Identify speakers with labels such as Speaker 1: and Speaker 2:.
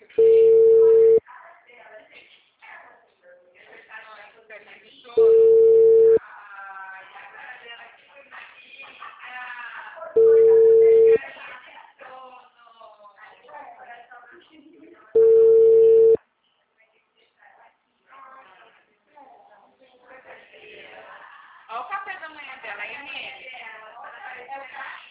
Speaker 1: Olha o café da manhã dela, aí, Nene.